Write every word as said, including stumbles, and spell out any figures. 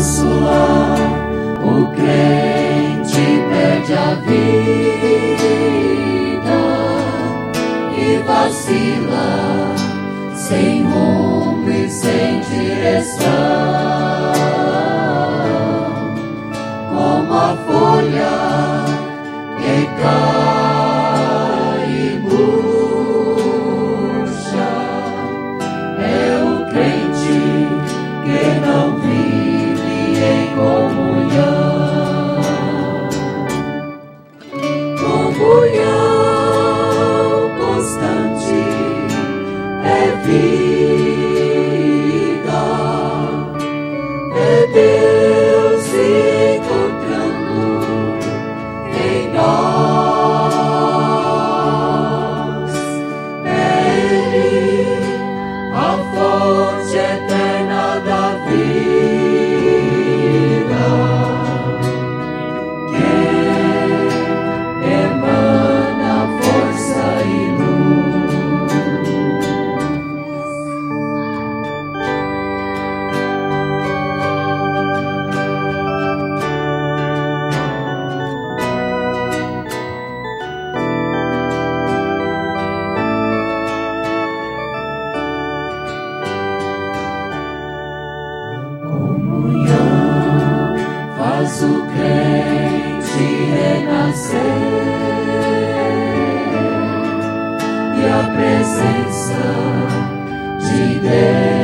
bússola, o crente perde a vida e vacila, sem rumo e sem direção, como a folha que cai e murcha. É o crente que não vive em comunhão. Comunhão constante é vida, é Deus se encontrando em nós. É Ele a fonte eterna da vida, que emana força e faz o crente renascer, e a presença de Deus